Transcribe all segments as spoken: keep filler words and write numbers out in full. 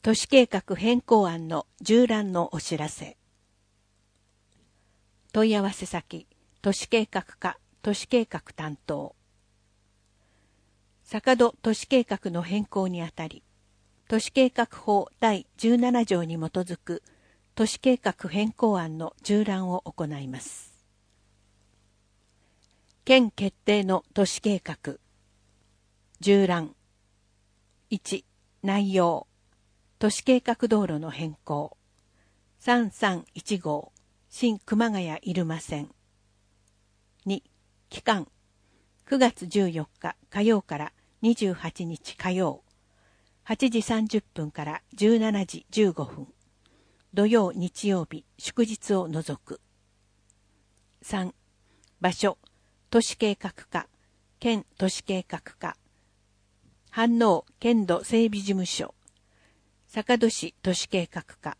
都市計画変更案の縦覧のお知らせ。問い合わせ先、都市計画課都市計画担当。坂戸都市計画の変更にあたり、都市計画法だいじゅうなな条に基づく都市計画変更案の縦覧を行います。県決定の都市計画。縦覧。いち、内容。都市計画道路の変更。さんさんいち号、新熊谷入間線。に、期間。くがつじゅうよっか火曜からにじゅうはちにち火曜。はちじさんじゅっぷんからじゅうしちじじゅうごふん。土曜日曜日祝日を除く。さん、場所。都市計画課、県都市計画課。飯能県土整備事務所。坂戸市都市計画課。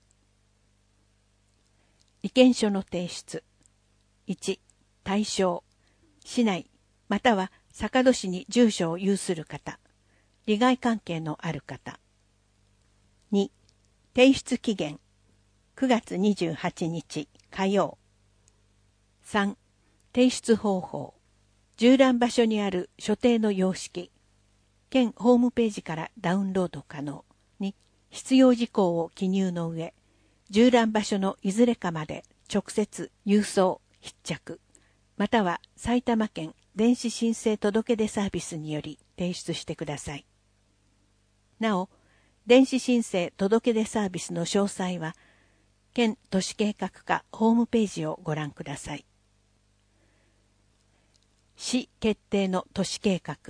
意見書の提出。いち、対象。市内、または坂戸市に住所を有する方。利害関係のある方。に、提出期限。くがつにじゅうはちにち火曜。さん、提出方法。縦覧場所にある所定の様式。県ホームページからダウンロード可能に必要事項を記入の上、縦覧場所のいずれかまで直接郵送必着、または埼玉県電子申請届出サービスにより提出してください。なお、電子申請届出サービスの詳細は、県都市計画課ホームページをご覧ください。市決定の都市計画。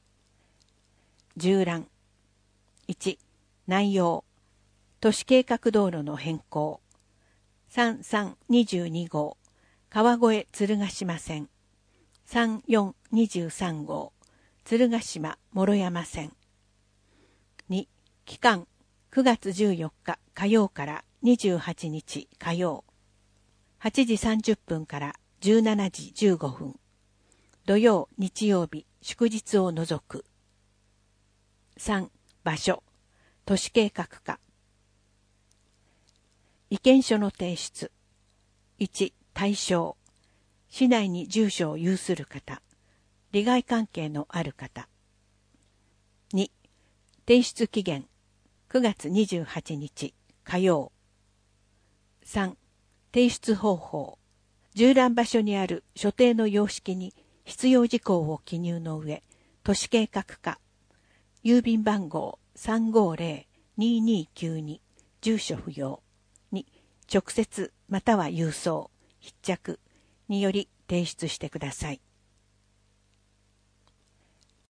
縦覧。いち、内容。都市計画道路の変更。さんさんにじゅうに号、川越鶴ヶ島線。さんよんにじゅうさん号、鶴ヶ島諸山線。に、期間。くがつじゅうよっか火曜からにじゅうはちにち火曜。はちじさんじゅっぷんからじゅうしちじじゅうごふん。土曜日曜日祝日を除く。さん、場所。都市計画課。意見書の提出。いち、対象。市内に住所を有する方。利害関係のある方。に、提出期限。くがつにじゅうはちにち火曜。さん、提出方法。縦覧場所にある所定の様式に必要事項を記入の上、都市計画課。郵便番号 さんごぜろににきゅうに 住所不要に直接または郵送、必着により提出してください。